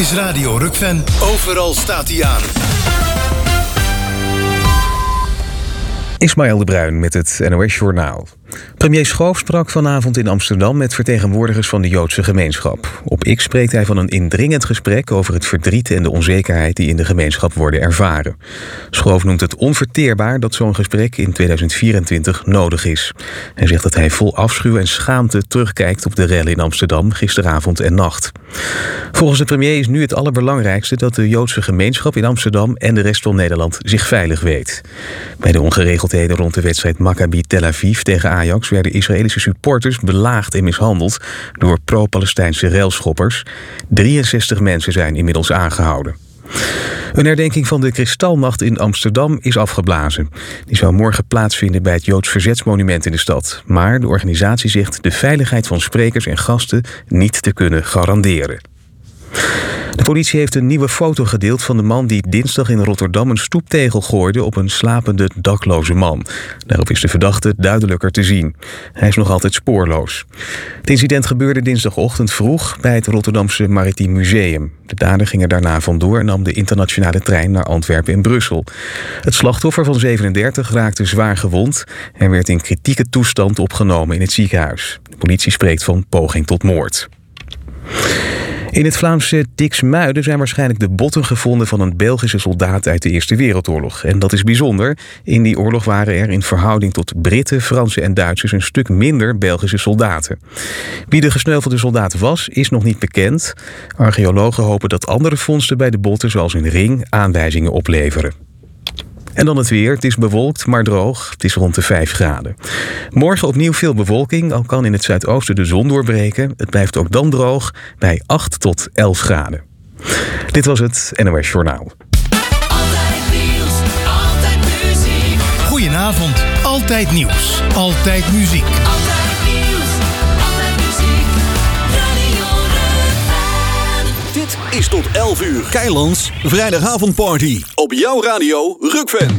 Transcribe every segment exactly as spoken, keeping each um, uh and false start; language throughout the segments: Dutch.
is Radio Rukven. Overal staat hij aan. Ismaël de Bruin met het N O S-journaal. Premier Schoof sprak vanavond in Amsterdam met vertegenwoordigers van de Joodse gemeenschap. Op X spreekt hij van een indringend gesprek over het verdriet en de onzekerheid die in de gemeenschap worden ervaren. Schoof noemt het onverteerbaar dat zo'n gesprek in tweeduizend vierentwintig nodig is. Hij zegt dat hij vol afschuw en schaamte terugkijkt op de rellen in Amsterdam gisteravond en nacht. Volgens de premier is nu het allerbelangrijkste dat de Joodse gemeenschap in Amsterdam en de rest van Nederland zich veilig weet. Bij de ongeregeldheden rond de wedstrijd Maccabi Tel Aviv tegen Ajax werden Israëlische supporters belaagd en mishandeld door pro-Palestijnse railschoppers. drieënzestig mensen zijn inmiddels aangehouden. Een herdenking van de Kristalnacht in Amsterdam is afgeblazen. Die zou morgen plaatsvinden bij het Joods Verzetsmonument in de stad. Maar de organisatie zegt de veiligheid van sprekers en gasten niet te kunnen garanderen. De politie heeft een nieuwe foto gedeeld van de man die dinsdag in Rotterdam een stoeptegel gooide op een slapende dakloze man. Daarop is de verdachte duidelijker te zien. Hij is nog altijd spoorloos. Het incident gebeurde dinsdagochtend vroeg bij het Rotterdamse Maritiem Museum. De dader ging er daarna vandoor en nam de internationale trein naar Antwerpen en Brussel. Het slachtoffer van zevenendertig raakte zwaar gewond en werd in kritieke toestand opgenomen in het ziekenhuis. De politie spreekt van poging tot moord. In het Vlaamse Dixmuiden zijn waarschijnlijk de botten gevonden van een Belgische soldaat uit de Eerste Wereldoorlog. En dat is bijzonder. In die oorlog waren er in verhouding tot Britten, Fransen en Duitsers een stuk minder Belgische soldaten. Wie de gesneuvelde soldaat was, is nog niet bekend. Archeologen hopen dat andere vondsten bij de botten, zoals een ring, aanwijzingen opleveren. En dan het weer. Het is bewolkt, maar droog. Het is rond de vijf graden. Morgen opnieuw veel bewolking, al kan in het zuidoosten de zon doorbreken. Het blijft ook dan droog bij acht tot elf graden. Dit was het N O S Journaal. Altijd nieuws, altijd muziek. Goedenavond. Altijd nieuws. Altijd muziek. Altijd nieuws, altijd muziek. Radio Rukven. Dit is tot elf uur. Keilands vrijdagavondparty. Op jouw radio Rukven.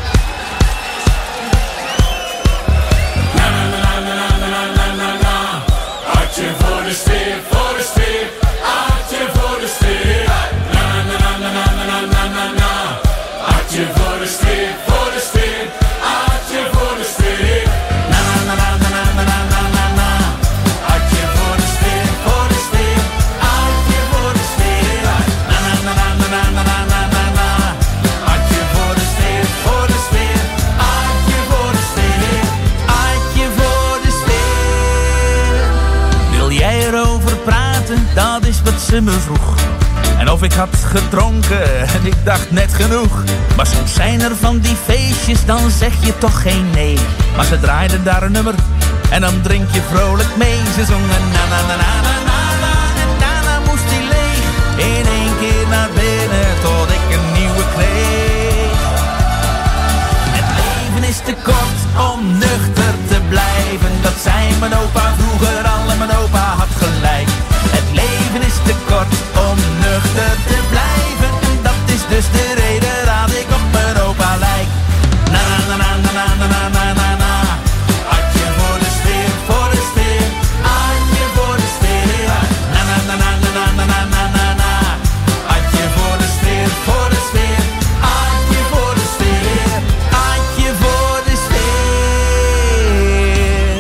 Hartje voor de sfeer, voor de sfeer. Hartje voor de sfeer. Na na na na na na na na na. Hartje voor de sfeer, voor de sfeer. Hartje voor de sfeer. Na na na na na na na na na. Hartje voor de sfeer, voor de sfeer. Hartje voor de sfeer. Na na na na na na na na na na. Hartje voor de sfeer, voor de sfeer. Hartje voor de sfeer. Hartje voor de sfeer. Wil jij erover praten? Dat is wat ze me vroeg. En of ik had gedronken en ik dacht net genoeg. Maar soms zijn er van die feestjes, dan zeg je toch geen nee. Maar ze draaiden daar een nummer en dan drink je vrolijk mee. Ze zongen na na na na na na na. En daarna moest hij leeg. In één keer naar binnen tot ik een nieuwe kreeg. Het leven is te kort om nuchter te blijven. Dat zei mijn opa vroeger al en mijn opa had gelijk. Het leven is te kort om nuchter te blijven. En dat is dus de reden dat ik op mijn opa lijk. Na na na na na na na na na na. Hartje voor de sfeer, voor de sfeer. Hartje voor de sfeer. Na na na na na na na na na na. Hartje voor de sfeer, voor de sfeer. Hartje voor de sfeer. Hartje voor de sfeer.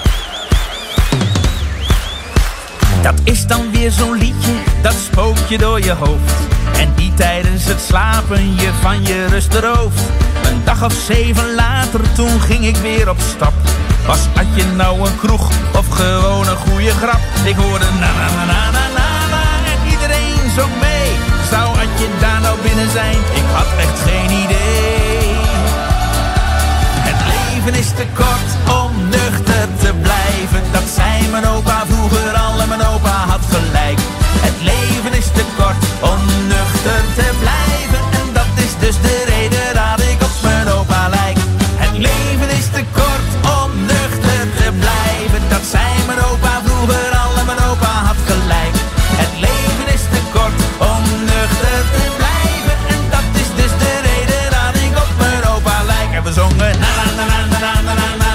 Dat is dan weer zo'n liedje, dat spookt je door je hoofd. En die tijdens het slapen je van je rust berooft. Een dag of zeven later, toen ging ik weer op stap. Was Adje nou een kroeg of gewoon een goede grap? Ik hoorde na na na na na na na en iedereen zong mee. Zou Adje daar nou binnen zijn? Ik had echt geen idee. Het leven is te kort om nuchter te blijven. Dat zei mijn opa vroeger al en mijn opa had gelijk. Het leven is te kort om nuchter te blijven. En dat is dus de reden dat ik op mijn opa lijk. Het leven is te kort om nuchter te blijven. Dat zei mijn opa vroeger al en mijn opa had gelijk. Het leven is te kort om nuchter te blijven. En dat is dus de reden dat ik op mijn opa lijk. En we zongen na na na na na na na na.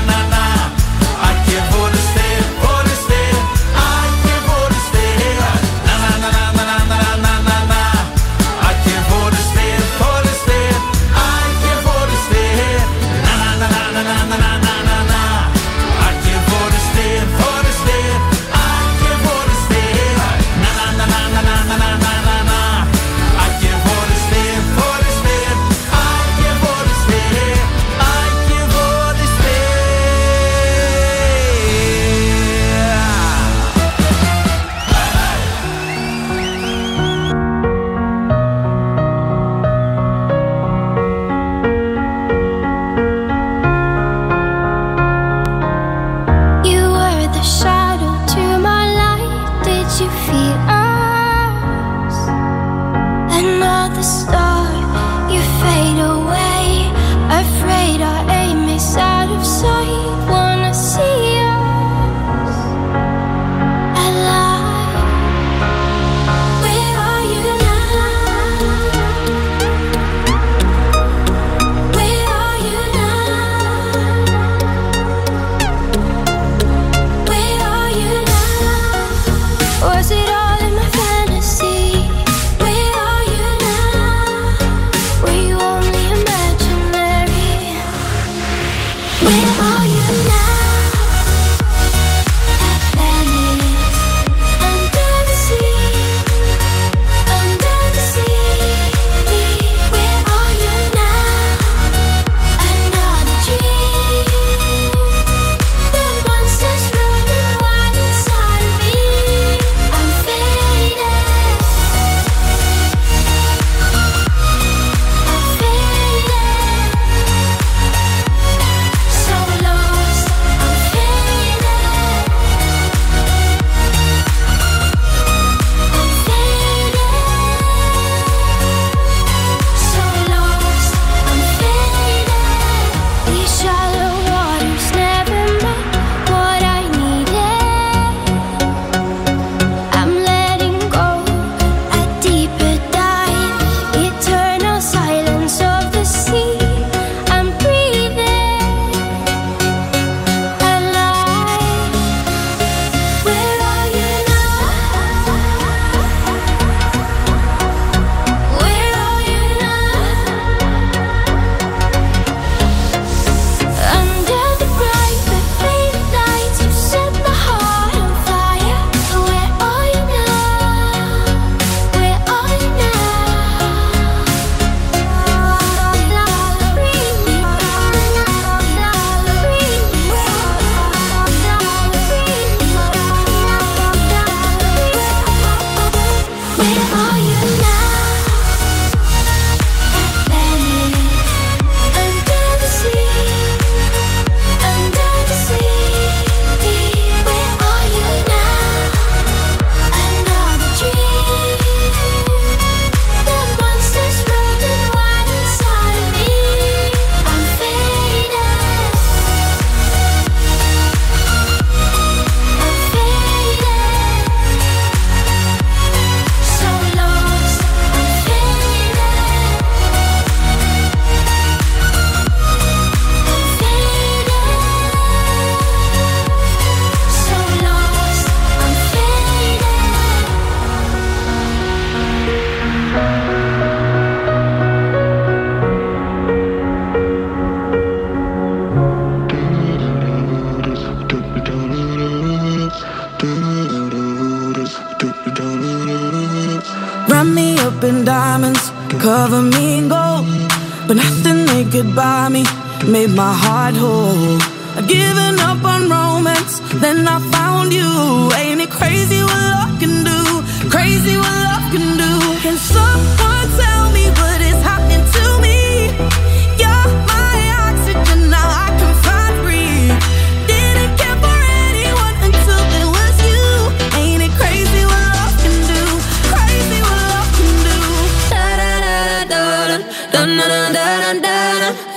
in diamonds, cover me in gold, but nothing they could buy me made my heart whole. I'd given up on romance, then I found you. Ain't it crazy what love can do? Crazy what love can do. Can someone tell me what is happening to me? You're my oxygen, now I can find breathe. Didn't care for anyone until it was you. Ain't it crazy what love can do? Crazy what love can do. Da da da da da da da da da da.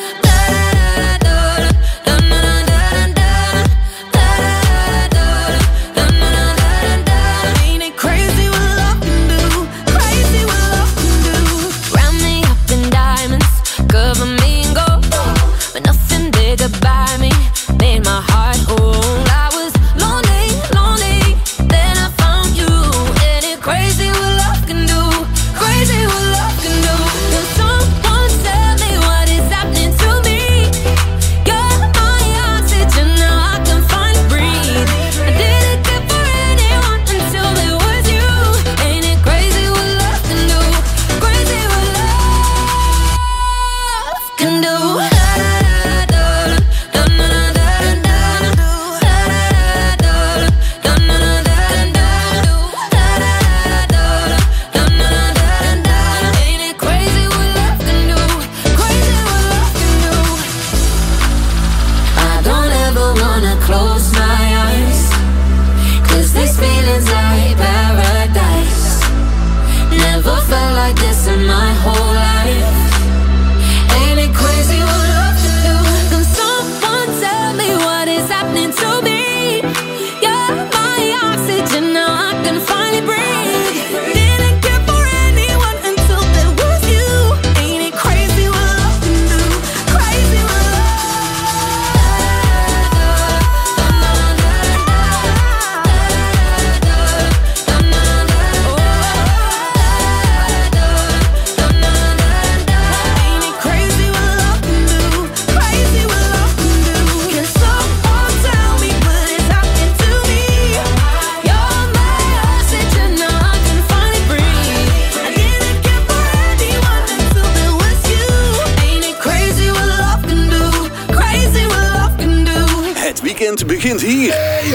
Begint hier.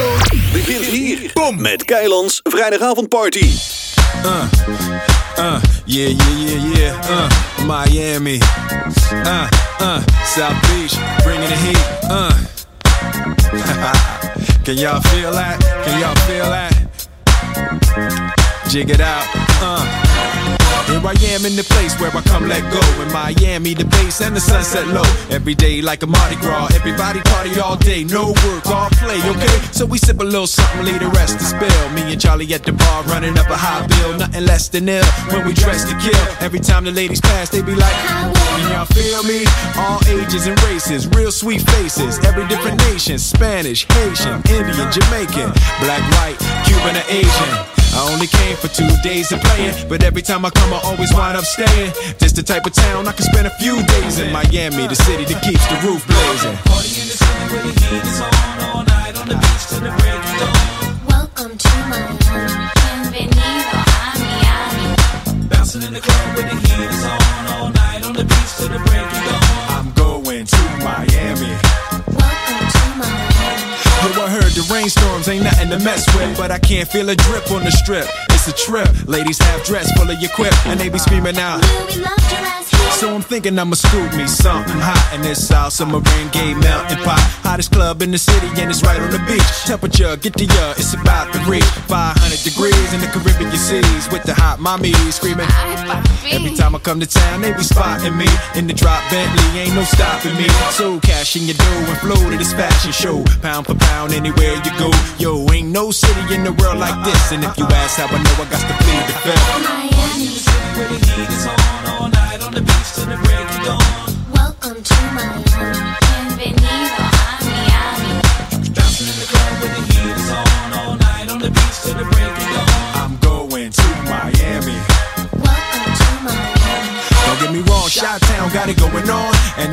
Begint hier. Kom met Keilands vrijdagavondparty. Uh, uh, yeah, yeah, yeah, yeah. Uh, Miami. Uh, uh, South Beach, bringing the heat. Uh. Can y'all feel that? Can y'all feel that? Jig it out. Uh. Here I am in the place where I come let go. In Miami, the bass and the sunset low. Every day like a Mardi Gras. Everybody party all day, no work, all play, okay? So we sip a little something, leave the rest to spill. Me and Charlie at the bar running up a high bill. Nothing less than ill when we dress to kill. Every time the ladies pass, they be like, can y'all feel me? All ages and races, real sweet faces. Every different nation, Spanish, Haitian, Indian, Jamaican, black, white, Cuban, or Asian. I only came for two days of playing, but every time I come I always wind up staying. This the type of town I can spend a few days in. Miami, the city that keeps the roof blazing. Party in the city where the heat is on, all night on the beach till the break of dawn. Welcome to Miami, bienvenido a Miami. Bouncing in the club where the heat is on, all night on the beach till the break of dawn. I'm going to Miami. Welcome to Miami. Yo, I heard the rainstorms ain't nothing to mess with, but I can't feel a drip on the strip. It's a trip. Ladies half dressed, full of your quip, and they be screaming out. Will we love your ass here? So I'm thinking I'ma scoop me something hot in this South Submarine Gay melting pot. Hottest club in the city and it's right on the beach. Temperature, get to ya, it's about to reach five hundred degrees in the Caribbean seas with the hot mommy screaming. Every time I come to town, they be spotting me in the drop Bentley, ain't no stopping me. So cash in your dough and flow to this fashion show. Pound for pound, anywhere you go. Yo, ain't no city in the world like this. And if you ask how I know, I got to plead the fifth. Miami, the city where the heat is on, all night on the beach till the break of dawn. welcome to Miami, bienvenido a Miami. Bouncing in the club where the heat is on, all night on the beach till the break of dawn. I'm going to Miami. Welcome to Miami. Don't get me wrong, Chi-Town got it going on. And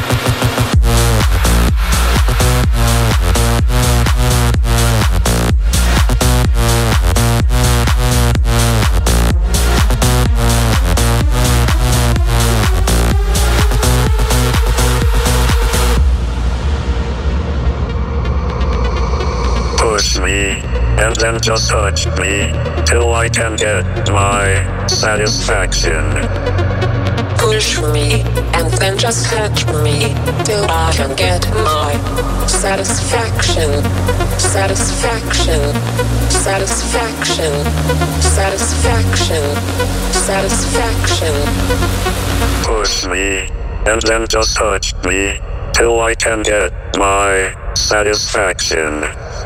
me, and then just touch me, till I can get my satisfaction. Push me, and then just touch me, till I can get my satisfaction. Satisfaction. Satisfaction. Satisfaction. Satisfaction. Push me, and then just touch me, till I can get my satisfaction.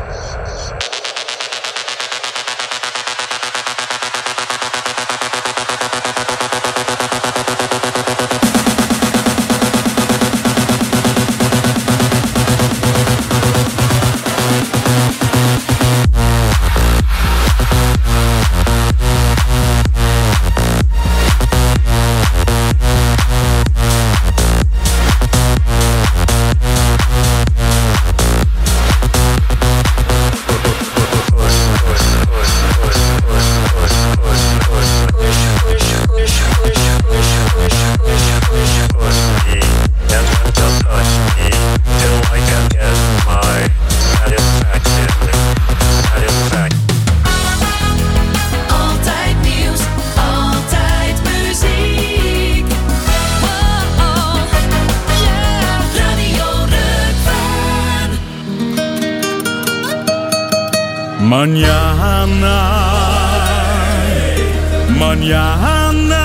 Altijd nieuws, altijd muziek. Oh, oh, yeah. Radio Rukven. Mañana, mañana.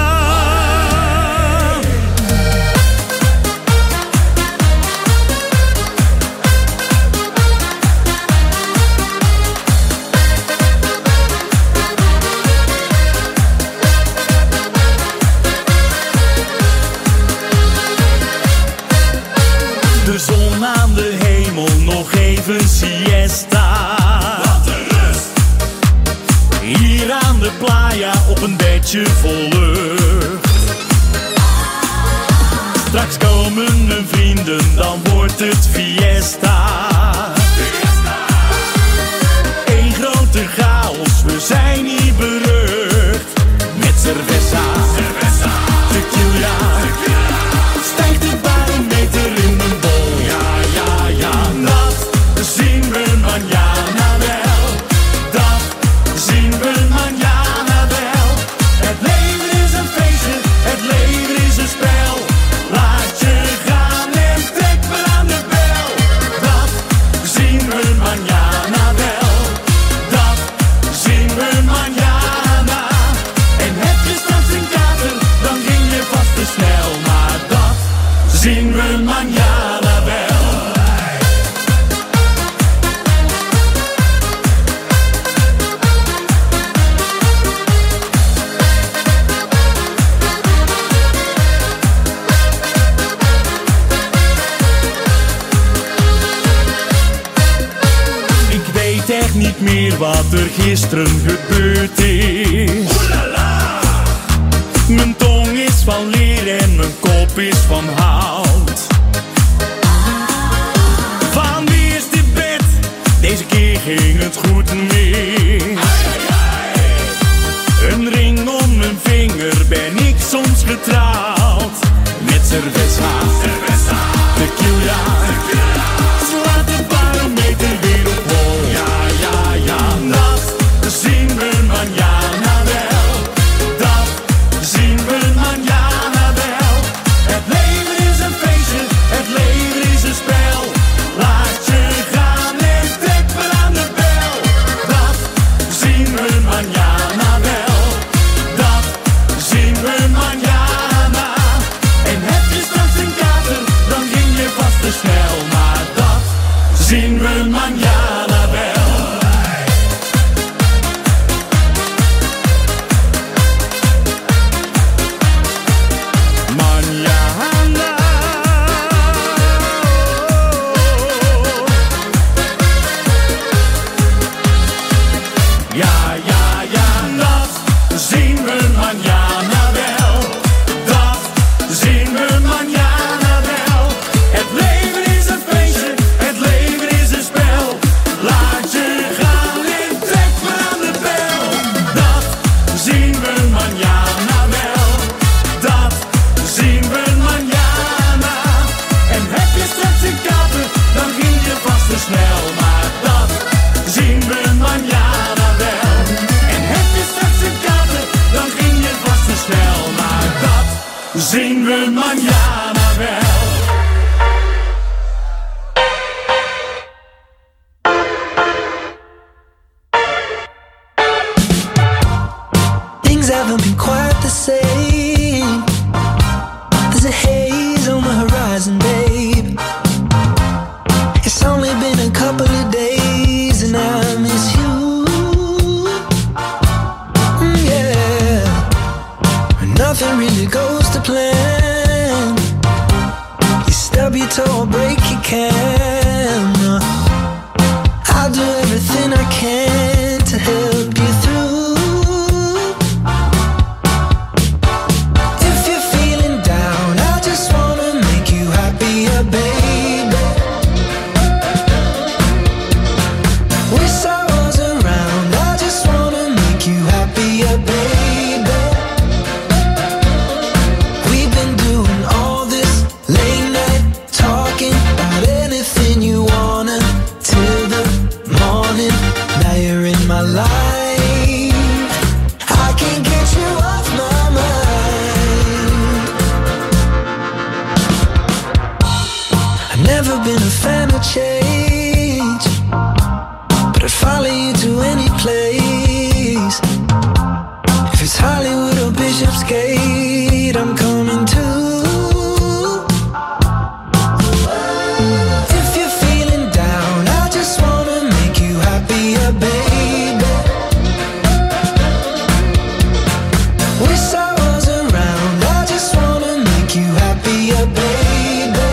De zon aan de hemel, nog even siesta. Wat een rust! Hier aan de playa op een bedje vol lucht. Straks komen mijn vrienden, dan wordt het fiesta. Eén grote chaos, we zijn hier berucht. Met cerveza, tequila, stijgt de barometer in mijn bol. Ja, ja, ja, dat zien we mañana wel. Dat zien we mañana wel. Het leven is een feestje, het leven is een spel. Laat je gaan en trek maar aan de bel. Dat zien we mañana wel. Dat zien we mañana. En heb je straks een kater, dan ging je vast te snel. Maar dat zien we mañana wel. Ik weet echt niet meer wat er gisteren gebeurd is. Mijn tong is van leer en mijn kop is van hout. Van wie is dit bed? Deze keer ging het goed mis. Een ring om mijn vinger, ben ik soms getrouwd. Met cerveza, tequila, slaat de barometer weer op hol. Ja, ja, ja, dat zien we mañana wel. Dat zien we mañana wel. Het leven is or break you can. I'll do everything I can to help you through. If you're feeling down, I just wanna make you happier, baby. Wish I was around, I just wanna make you happier, baby. We've been doing all this late night talking about anything you wanna till the morning. Now you're in my life, I can't get you off my mind. I've never been a fan of change, but I'd follow you to any place. If it's Hollywood or Bishopsgate, I'm coming too. If you're feeling down, I just wanna make you happier, baby. Wish I was around, I just wanna make you happier, baby.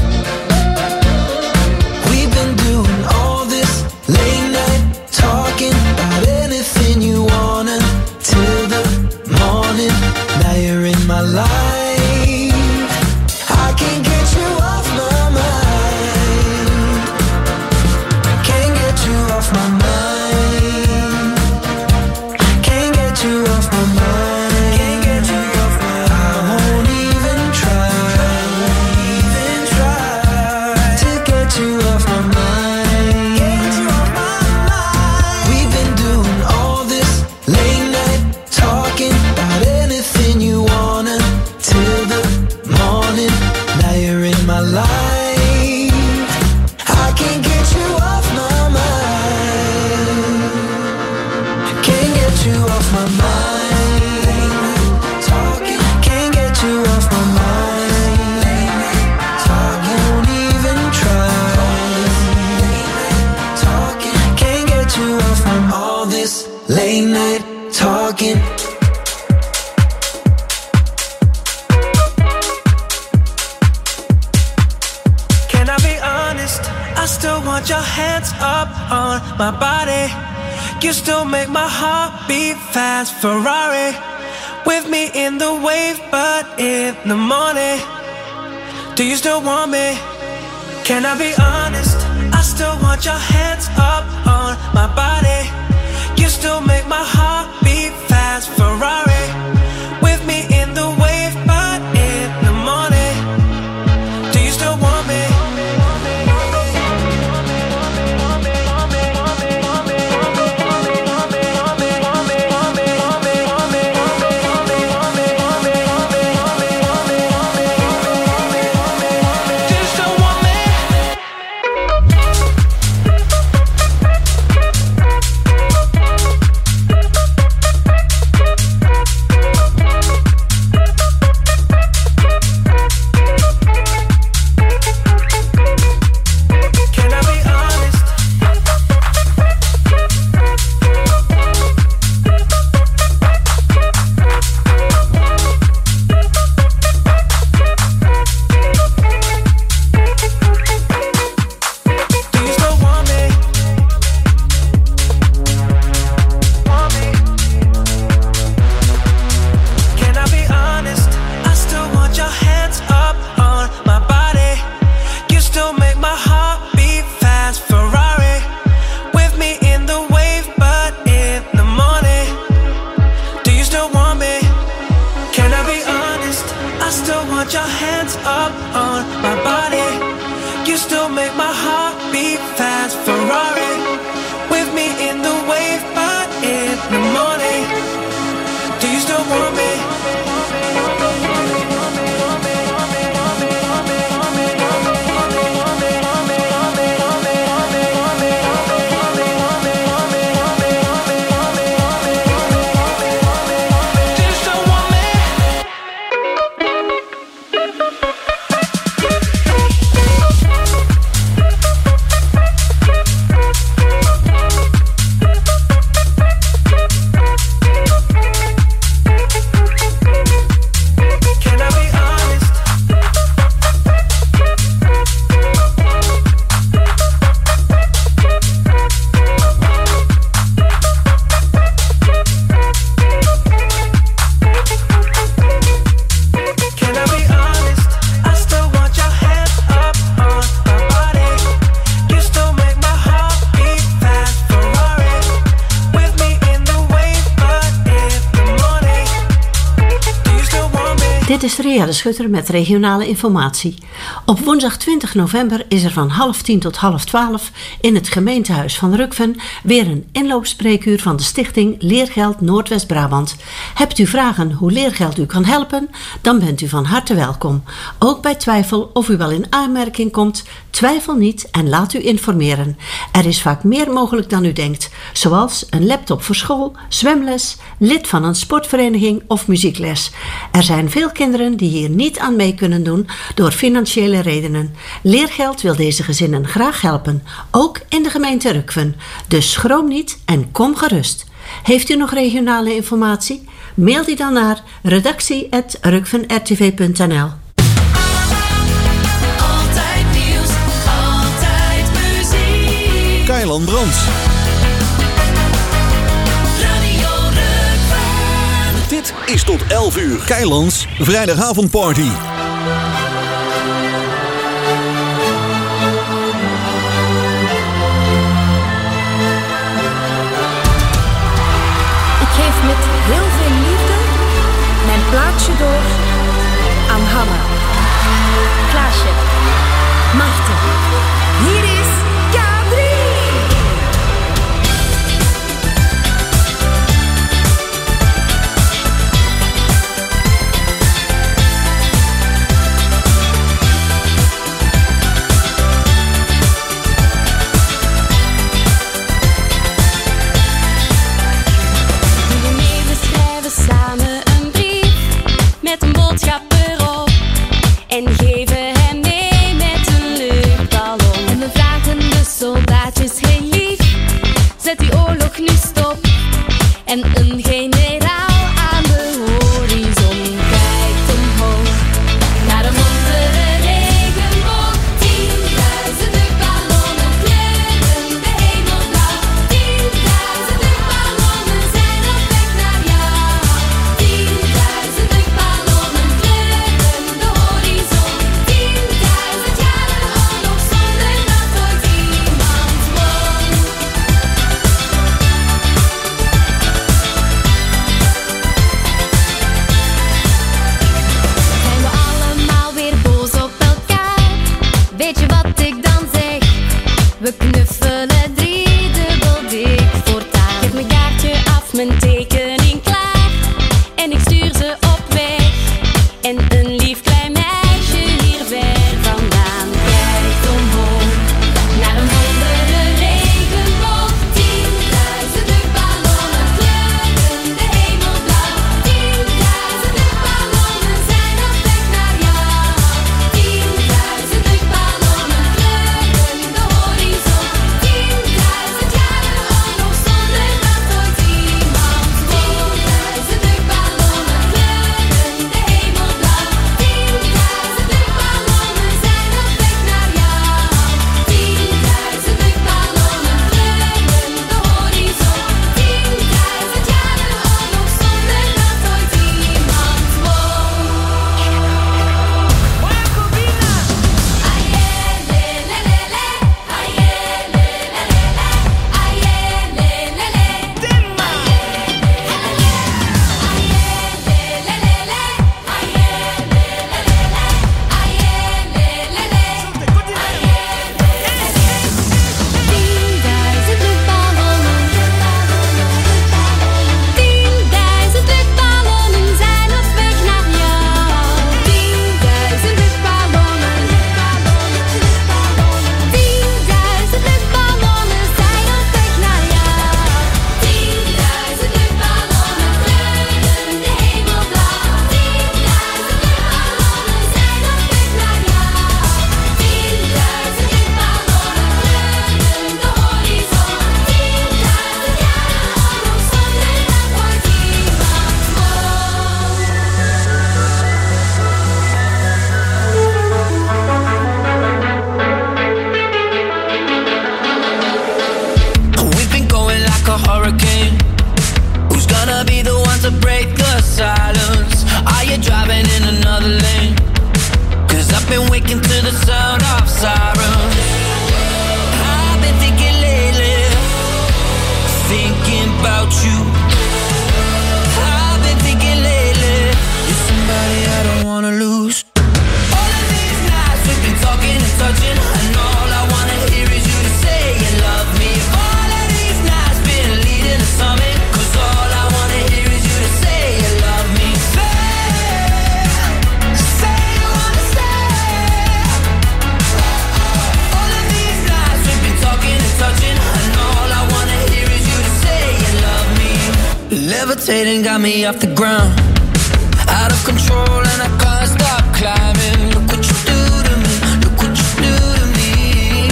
We've been doing all this late night talking about anything you wanna till the morning. Now you're in my life, I can't get you off my mind. Can't get you off my mind. Can't get you off my mind. Can't get you off my mind. I won't even try, even try to get you off my mind. Get you off my mind. We've been doing all this late night talking about anything you wanna till the morning. Now you're in my life, I can't get you off my mind. Can't get you off my mind. Talking, can't get you off my mind. Talking, won't even try. Talking, can't get you off my mind. All this late night talking. Can I be honest? I still want your hands up on my body. You still make my heart beat fast. Ferrari with me in the wave, but in the morning. Do you still want me? Can I be honest? I still want your hands up on my body. You still make my heart beat fast. Ferrari with me in the wave, but in the morning. Do you still want me? Maria de Schutter met regionale informatie. Op woensdag twintig november is er van half tien tot half twaalf in het gemeentehuis van Rukven weer een inloopspreekuur van de stichting Leergeld Noordwest-Brabant. Hebt u vragen hoe Leergeld u kan helpen? Dan bent u van harte welkom. Ook bij twijfel of u wel in aanmerking komt, twijfel niet en laat u informeren. Er is vaak meer mogelijk dan u denkt, zoals een laptop voor school, zwemles, lid van een sportvereniging of muziekles. Er zijn veel kinderen die hier niet aan mee kunnen doen door financiële redenen. Leergeld wil deze gezinnen graag helpen, ook in de gemeente Rukven. Dus schroom niet en kom gerust. Heeft u nog regionale informatie? Mail die dan naar redactie at rukven r t v punt n l. Altijd nieuws, altijd muziek. Keiland Brands. Radio Rukven. Dit is tot elf uur Keilands vrijdagavondparty. Ik geef met heel veel liefde mijn plaatsje door aan Hanna, Klaasje, Maarten. Hier is K drie. Samen een brief met een boodschap erop en geven hem mee met een luchtballon. En we vragen de soldaatjes, hey lief, zet die oorlog nu stop. En een generaal aan de horizon kijkt omhoog naar de montere regenboog. Tienduizend luchtballonnen kleuren de hemel blauw. Tienduizend luchtballonnen zijn op weg naar jou. Tienduizend luchtballonnen kleuren de horizon. Tienduizend jaren oorlog zonder dat ooit iemand won. Zijn we allemaal weer boos op elkaar? Weet je wat ik dan zeg? We knuffelen driedubbel dik voortaan. Geef mijn kaartje af, mijn tekening klaar. En ik stuur ze op weg. En een lief klein meisje hier ver vandaan kijkt omhoog naar een heldere regenboog. Tienduizend luchtballonnen kleuren de hemel blauw. Tienduizend luchtballonnen zijn op weg naar jou. Tienduizend luchtballonnen kleuren de horizon. Tienduizend levitating, got me off the ground. Out of control and I can't stop climbing. Look what you do to me, look what you do to me.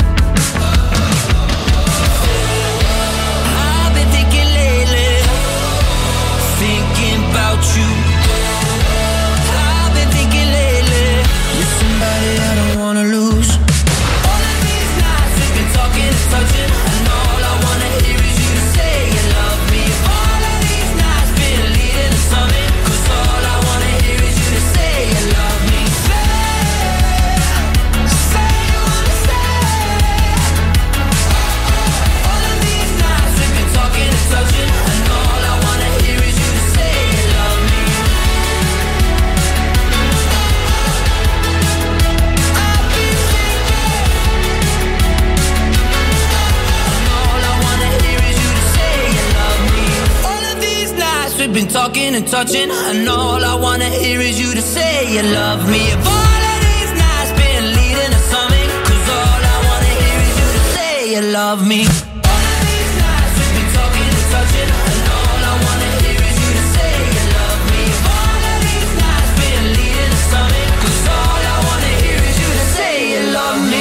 I've been thinking lately, thinking about you. I've been thinking lately, you're somebody I don't wanna lose. All of these nights we've been talking and touching, and all I wanna hear is you say you love me. All of these nights been leading to something, 'cause all I wanna hear is you to say you love me. Say, say you wanna say. All of these nights we've been talking and touching, and all I wanna hear is you to say you love me. I've been we've been talking and touching, and all I wanna hear is you to say you love me. If all of these nights been leading to something, 'cause all I wanna hear is you to say you love me. All of these nights we've been talking and touching, and all I wanna hear is you to say you love me. If all of these nights been leading to something, 'cause all I wanna hear is you to say you love me.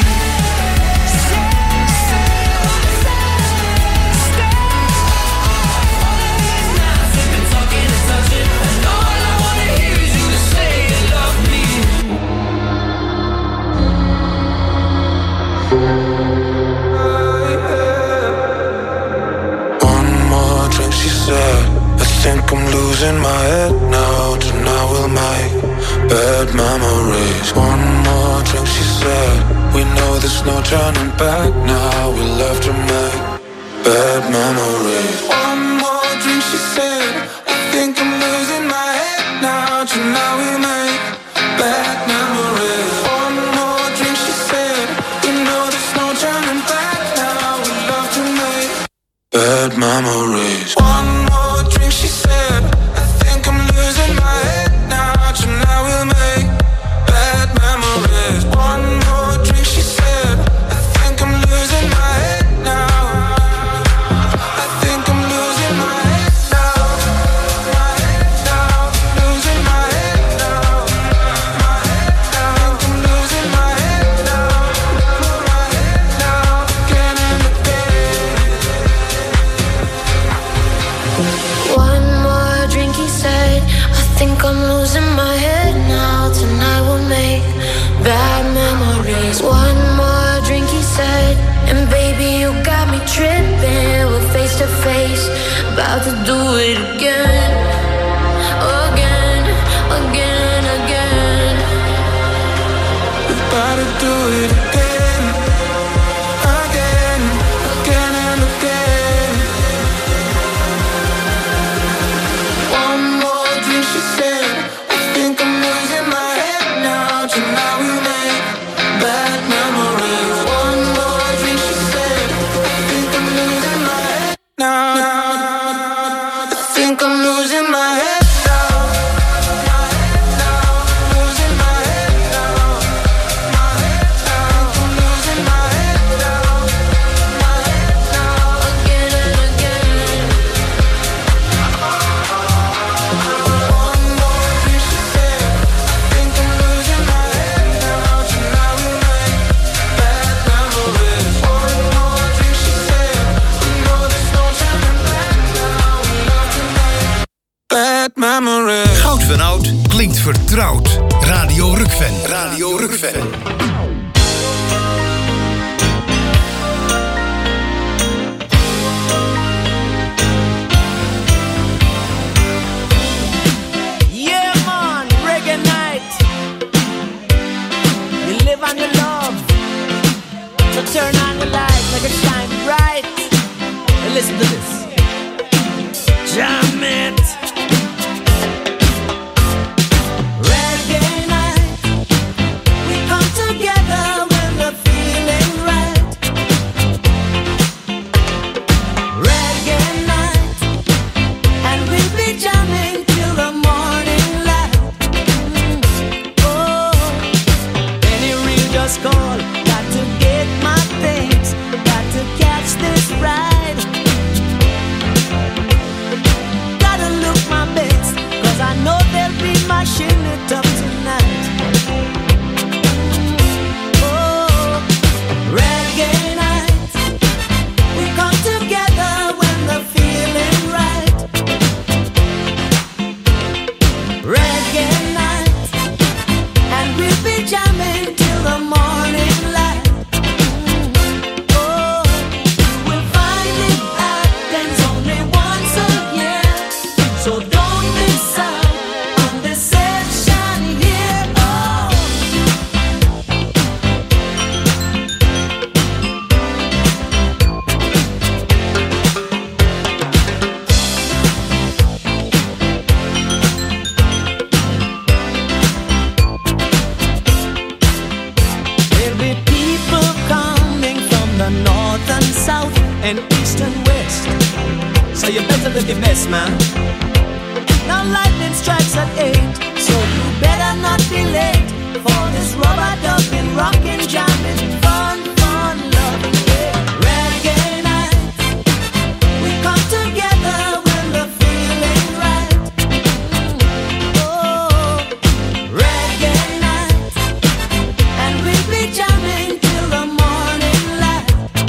I think I'm losing my head now. Tonight we'll make bad memories. One more drink, she said. We know there's no turning back now. We'll have to make bad memories. One more drink, she said. I think I'm losing my head now. Tonight we'll make bad memories. One more drink, she said. We know there's no turning back now. We'll have to make bad memories. One more drink, she said. I think I'm losing my head now. Tonight we'll make bad memories. One more drink, she said. I think I'm losing my head now. I think I'm losing my head now. My head now. Losing my head now. My head now. I think I'm losing my head now. My head now. Again and again. One more drink, he said. I think I'm losing my head now. Tonight we'll make bad memories. One more drink, he said. And baby, you got me tripping. We're face to face, about to do it again. Again, again, again. We're about to do it again. Again, again and again. One more drink, she said. I think I'm losing my head now. Tonight we make bad memories. One more drink, she said. I think I'm losing my head now. I think I'm losing my head now. My head now. Losing my head now. My head now. I think I'm losing my head now. My head now. Again and again. One more drink, she said. I think I'm losing my head now. Tonight we make bad memories. One more drink, she said. We know there's no turning back now. We love to make bad memories. Goud van Oud klinkt vertrouwd. Radio Rukven. Radio Rukven. Yeah, man, reggae night. You live on your love. So turn on the light, make it shine bright. And listen to this. Jam it. Reggae night. We come together when we're feeling right. Reggae night. And we'll be jamming till the morning light. Oh, any real just call. Got to get my things. Got to catch this ride. the mess, man. Now lightning strikes at eight, so you better not be late for this rubber ducking, rocking, jamming, fun, fun, loving, yeah. Reggae night, we come together when the feeling right. Oh, reggae night, and we'll be jamming till the morning light.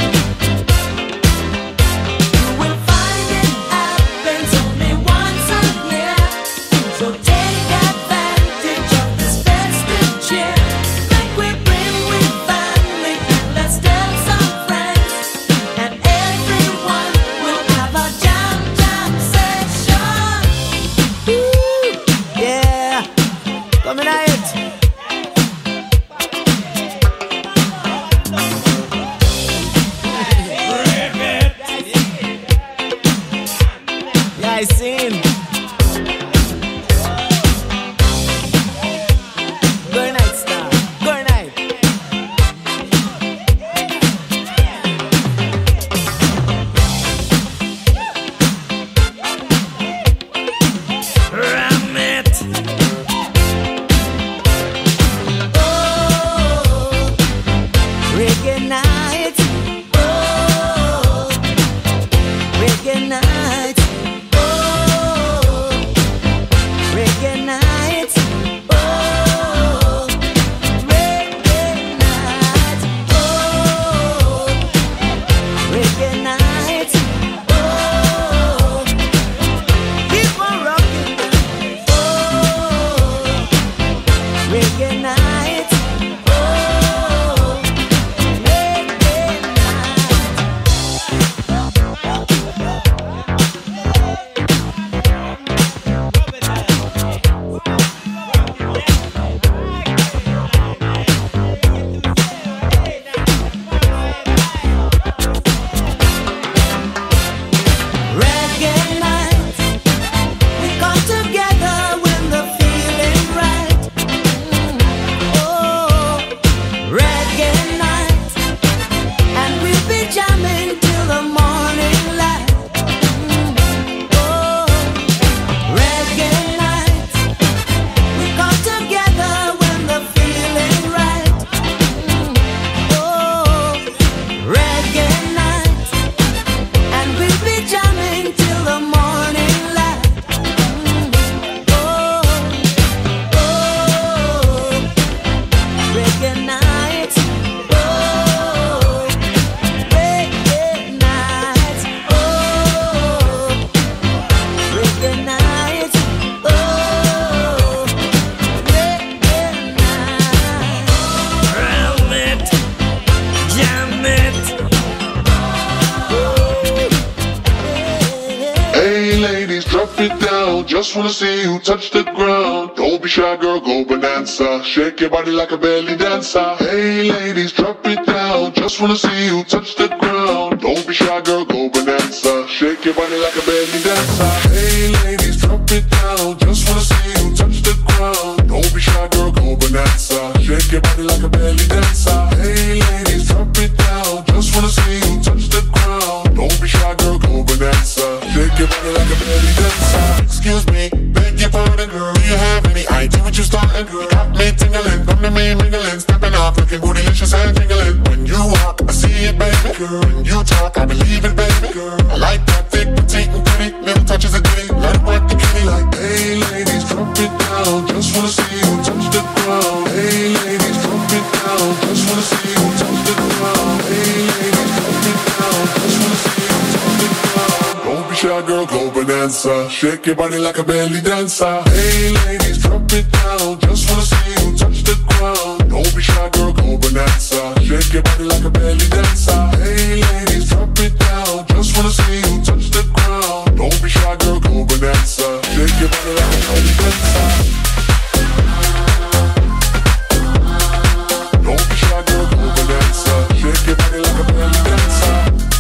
You will find it happens only once a year, so take advantage of this festive cheer. Like we bring with family, and let's tell some friends, and everyone will have a jam jam session. Woo, yeah, coming at it. Yeah, I seen. Good night, star. Good night. Ram it. Oh, reggae night. Oh, reggae night. Oh, reggae night. Oh, reggae night. Oh, reggae night. Oh, keep on rocking. Oh, reggae night. Oh, reggae Reggae night, we come together when the feeling right. Oh, reggae night, and we'll be jamming till the morning light. Oh, reggae night, we come together when the feeling right. Oh, reggae night, and we'll be jamming till the morning light. Oh, oh, reggae night. Oh, reggae night. Oh, reggae night. Oh, reggae night. Ram it, jam it. Hey ladies, drop it down. Just wanna see you touch the ground. Don't be shy, girl, go bonanza. Shake your body like a belly dancer. Hey ladies, drop it down. Just wanna see you touch the ground. Don't be shy, girl, go bonanza. Shake your body like a belly dancer. Hey ladies, drop it down. Just wanna see you touch the ground. Don't be shy, girl, go bonanza. Shake your body like a belly dancer. Hey ladies, drop it down. Just wanna see you touch the ground. Don't be shy, girl, go bonanza. Shake your body like a belly dancer. Excuse me, beg your pardon, girl. Do you have any idea what you starting, girl? Got me tingling, come to me mingling, stepping off, looking bootylicious and tingling. When you walk, I see it, baby, girl. When you talk, I believe it, baby, girl. I like that thick, petite, and pretty, little touches of ditty. Let it work the kitty like, Hey ladies, drop it down. Just wanna see you touch the ground. Hey ladies, drop it down. Just wanna see you touch the ground. Hey ladies, drop it down. Just wanna see you touch the ground. Don't be shy, girl, go bonanza. Shake your body like a belly dancer. Hey ladies, drop it down. Just wanna see you touch the ground. Don't be shy, girl, go bonanza. Shake your body like a belly dancer. Hey ladies, drop it down. Just wanna see you touch the ground. Don't be shy, girl, go bonanza. Shake your body like a belly dancer. Don't be shy, girl, go bonanza. Shake your body like a belly dancer.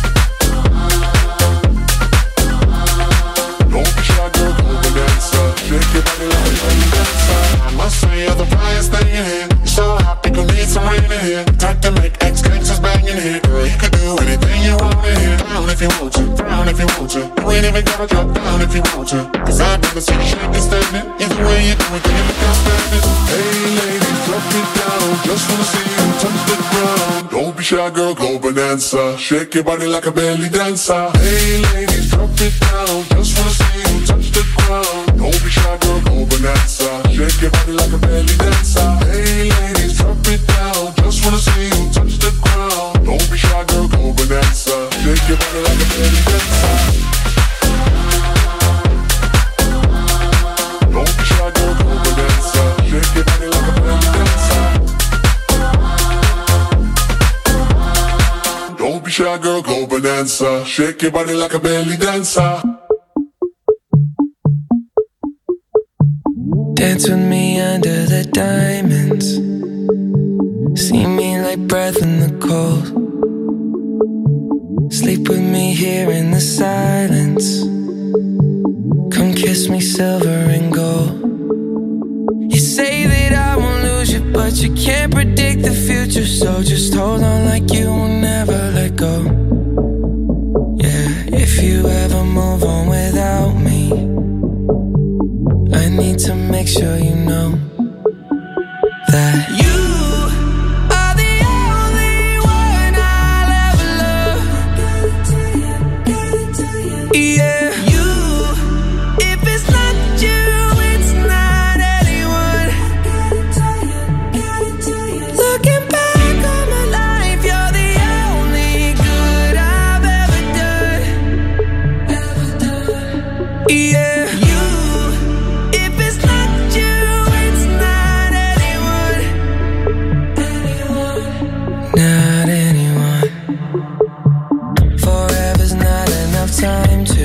Don't be shy, girl, go bonanza. Shake your body like a belly dancer. I must say you're the brightest thing in here. You're so hot, people need some rain in here. Time to make ex-gangsters bang in here. Girl, you can do anything you want in here. Down if you want to, frown if you want to. You ain't even gotta drop down if you want to. Cause I've never seen you shaking standing. Either way you do it, then you look outstanding. Hey ladies, drop it down. Just wanna see you touch the ground. Don't be shy, girl, go bonanza. Shake your body like a belly dancer. Hey ladies, drop it down. Just wanna see you touch the ground. Don't be shy, girl, go bonanza. Shake your body like a belly dancer. Hey ladies, drop it down. Just wanna see you touch the ground. Don't be shy, girl, go bonanza. Shake your body like a belly dancer. Don't be shy, girl, go bonanza. Shake your body like a belly dancer. Don't be shy, girl, go bonanza. Shake your body like a belly dancer. Dance with me under the diamonds. See me like breath in the cold. Sleep with me here in the silence. Come kiss me silver and gold. You say that I won't lose you, but you can't predict the future. So just hold on like you will never let go. Yeah, if you ever move on without me, I need to make sure you know that you are the only one I'll ever love. Yeah, you. If it's not you, it's not anyone. Looking back on my life, you're the only good I've ever done. Yeah. Time to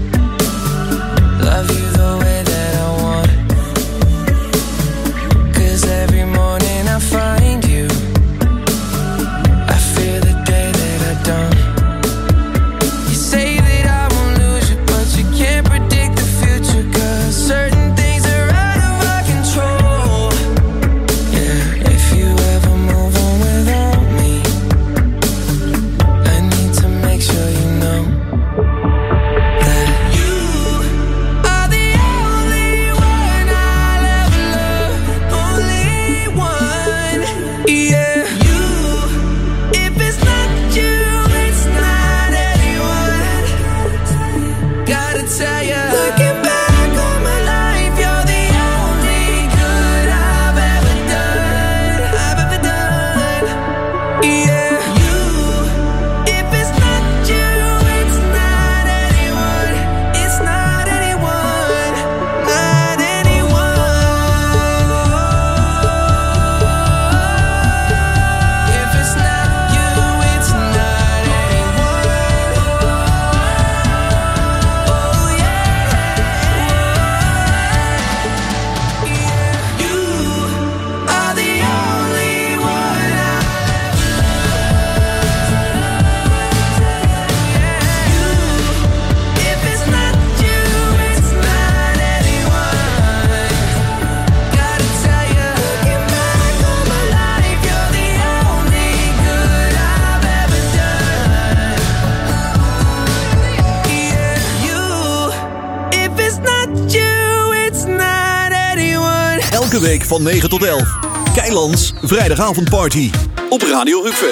love you the way that I want. Cause every morning I find you, I fear the day that I don't. You say that I won't lose you, but you can't predict the future. Cause certain things are out of our control. Yeah, if you ever move on without me, I need to make sure you know Elke week van negen tot elf. Keilands vrijdagavondparty. Op Radio Rukven.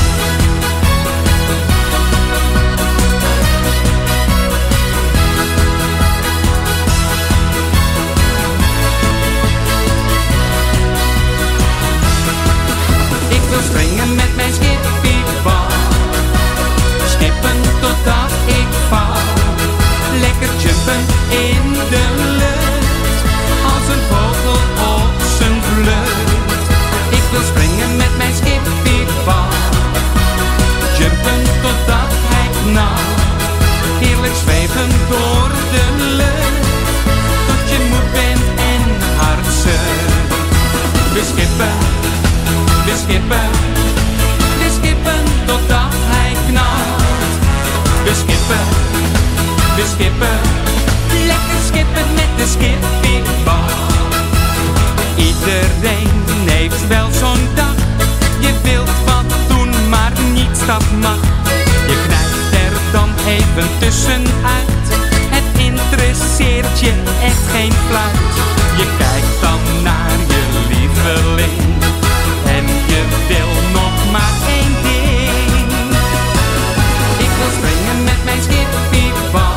Ik wil springen met mijn skippiebal. Skippen totdat ik val. Lekker jumpen in de lucht. Als een vogel op zijn vlucht. Ik wil springen met mijn skippiebal. Jumpen totdat hij knalt. Heerlijk zweven door de lucht. Tot je moe bent en hartzeurt. We skippen, we skippen, we tussenuit. Het interesseert je echt geen fluit. Je kijkt dan naar je lieveling en je wil nog maar één ding. Ik wil springen met mijn skippiebal,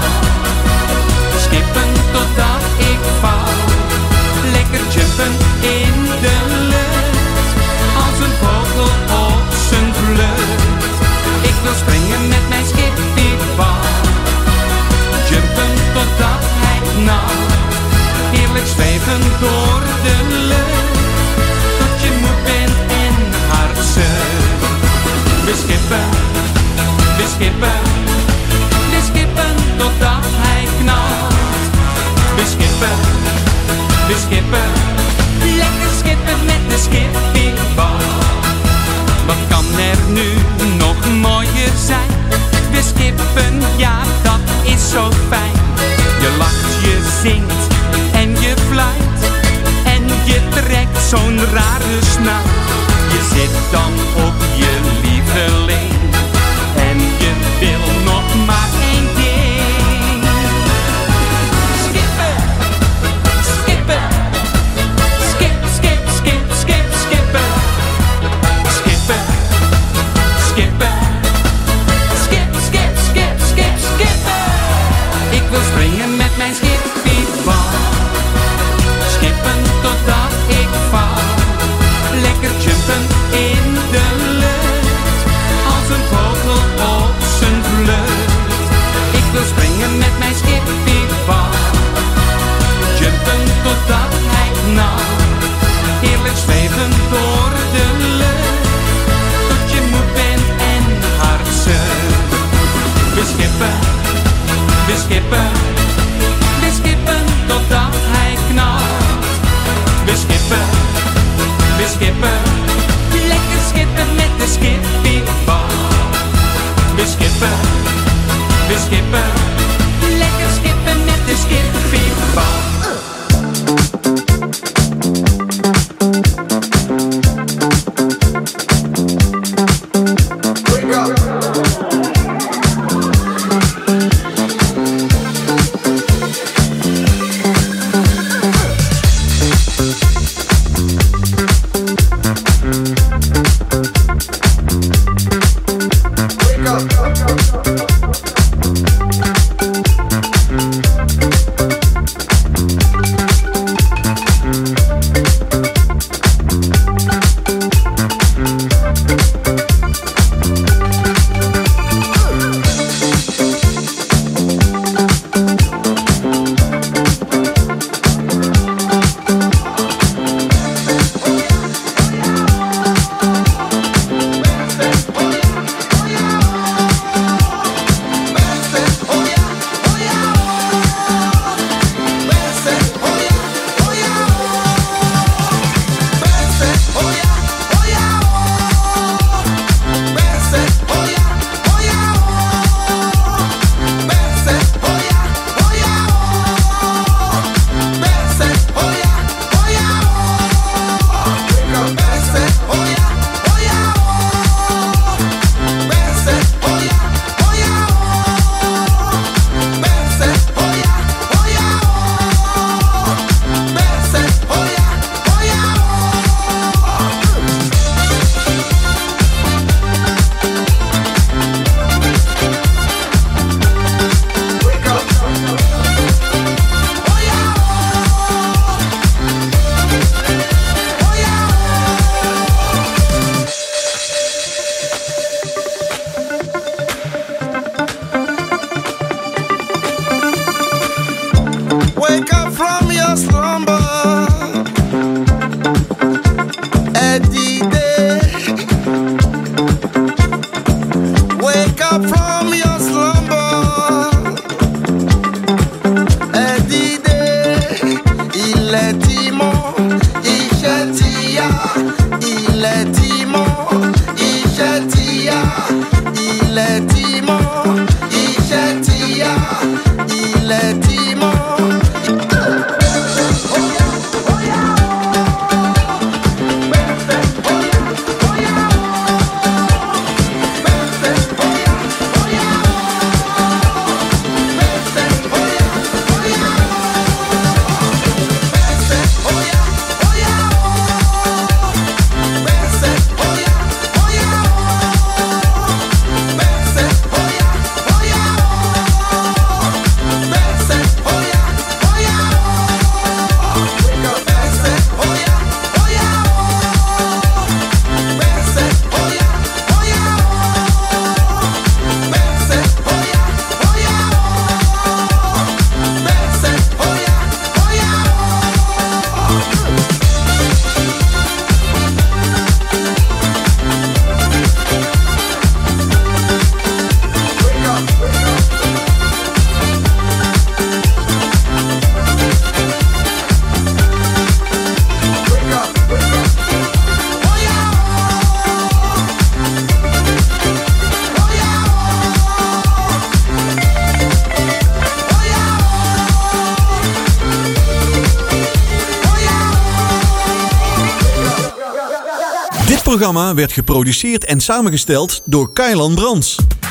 skippen totdat ik val. Lekker jumpen in de lucht, als een vogel op zijn vlucht. Ik wil springen met mijn skippiebal, jumpen totdat hij knalt. Heerlijk zweven door de lucht, tot je moe bent en hard zucht. We skippen, we skippen, we skippen totdat hij knalt. We skippen, we skippen, lekker skippen met de skippiebal. Wat kan er nu nog mooier zijn? We skippen, ja dat is zo fijn. Je lacht, je zingt en je fluit en je trekt zo'n rare snuit. Je zit dan op je lieveling en je wil nog maar één ding. Skippen, skippen, skip, skip, skip, skip, skippen. Skippen, skippen, skip, skip, skip, skip, skippen. Ik wil springen met mijn skippiebal, skippen totdat ik val. Lekker jumpen in de lucht, als een vogel op zijn vlucht. Ik wil springen met mijn skippiebal, jumpen totdat hij knalt. Heerlijk zweven door de lucht, tot je moe bent en hard zucht. We skippen, we skippen, we skippen totdat hij knalt. We skippen, we skippen, lekker skippen met de skippiebal. We skippen, we skippen, lekker skippen met de skippiebal. programma werd geproduceerd en samengesteld door Kailan Brands.